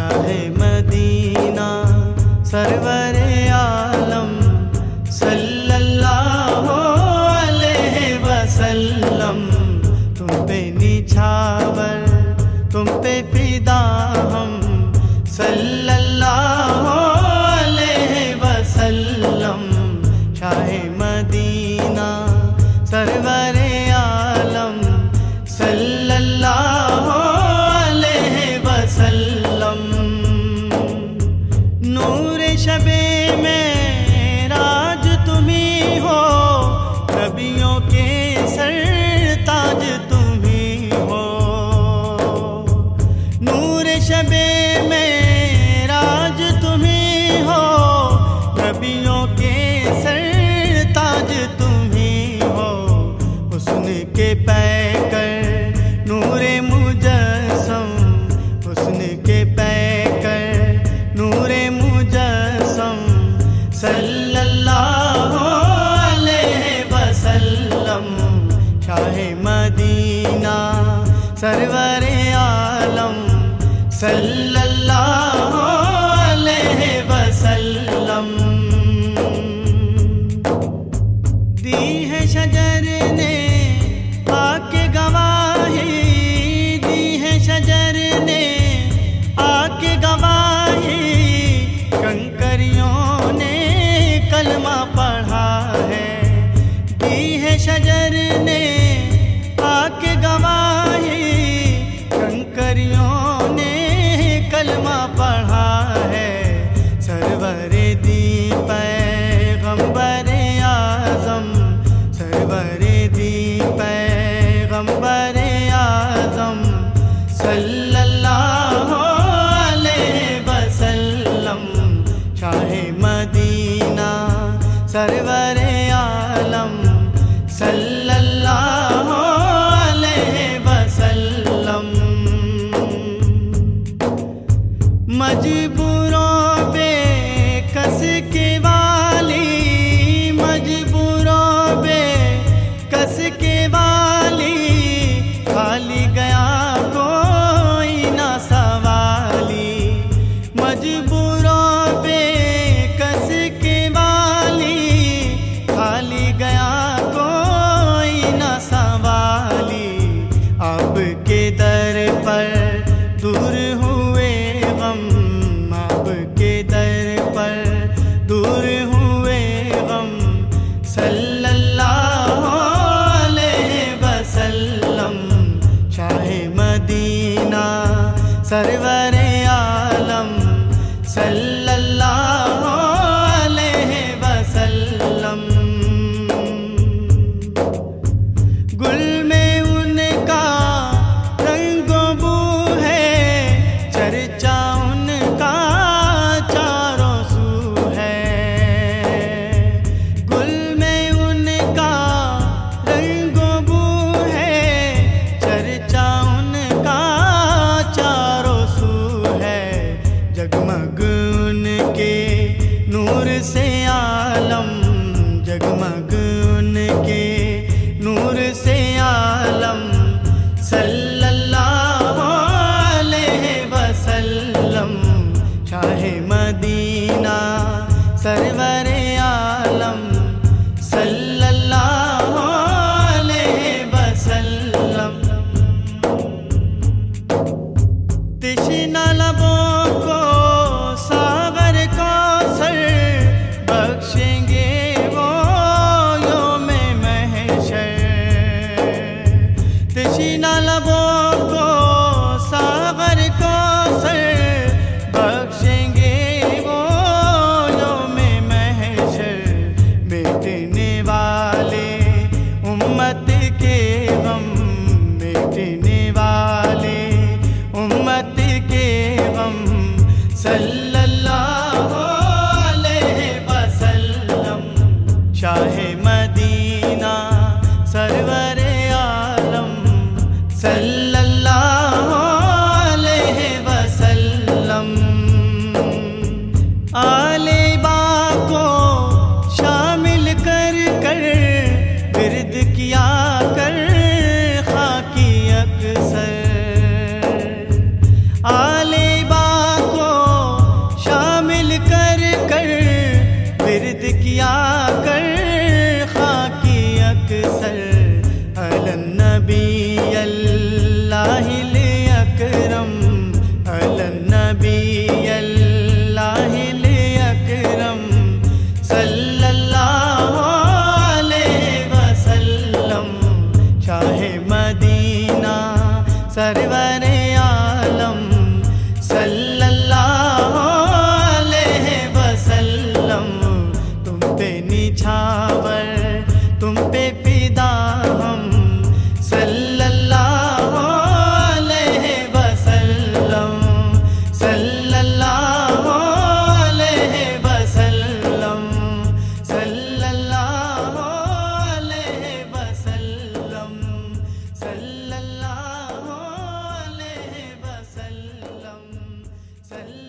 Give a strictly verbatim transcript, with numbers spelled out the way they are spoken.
Shah Medina server आलम सल्लल्लाहु अलैहि वसल्लम। तुम पे निछावर तुम पे फिदा हम सल्लल्लाहु अलैहि वसल्लम। शाहे मदीना सरवर आलम सल्लल्लाहु अलैहि वसल्लम। नूर शबे में राज तुम्ही हो, नबियों के सरताज तुम्ही हो। नूर शबे में राज तुम्ही हो, नबियों के सरताज तुम्ही हो। हुस्न के पैकर नूरे मुजस्सम, हुस्न के पैकर नूरे मुजस्सम सल्लल्लाहु अलैहि वसल्लम। शाहे मदीना सरवर आलम सल्लल्लाहु अलैहि वसल्लम। दी है शजर ने आके गवाही, दी है शजर ने आके गवाही। कंकरियों ने कलमा पढ़ा है, दी है शजर ने आके गवाही। कंकरियों ने कलमा पढ़ा है। सरवर दी पैगंबर आज़म, सरवर दी पैगंबर आज़म सल्लल्लाहु अलैहि वसल्लम। शाहे मदीना सरवर आलम सल्लल्लाहु अलैहि वसल्लम। मजबूरों पे कस के वाली, मजबूरों पे कस के वाली। खाली गया कोई ना सवाली, मजबूरों पे कस के वाली। खाली गया कोई ना सवाली। आपके दर पर दूर हुए गम, आपके दर पर दूर हुए गम सल्लल्लाहु अलैहि वसल्लम। शाहे मदीना सरवर आलम सल्लल्लाहु अलैहि वसल्लम। गुल में उनका रंगो बू है, चर्चा उनका चारों सू है। गुल में उनका रंगो बू है, चर्चा उनका चारों सू है। जगमग उनके नूर से आलम, जगमग उनके नूर से आलम सल्लल्लाहु अलैहि वसल्लम। शाहे मदीना सरवर आलम सल्लल्लाहु अलैहि वसल्लम। तिश्ना लबों को सागर कौसर बख्शेंगे वो योम महशर। तिश्ना लबों को सागर कौसर बख्शेंगे वो योम महशर। मिटने वाले उम्मत के गम, मिटने वाले उम्मत के गम सल्लल्लाहु अलैहि वसल्लम। शाहे मदीना सरवर आलम सल्लल्लाहु अलैहि वसल्लम। आले बा को शामिल कर कर विरद किया कर खाकी अक्सर। आले बा को नबी अल्लाह अकरम सल्लल्लाहु अलैहि वसल्लम, शाह मदीना सरवर आलम सल्लल्लाहु अलैहि वसल्लम। तुम पे निछावर तुम पे फिदा हम सल्लल्लाहु अलैहि वसल्लम, सल्लल्लाहु अलैहि वसल्लम, सल्लल्लाहु अलैहि वसल्लम, सल्लल्लाहु अलैहि वसल्लम।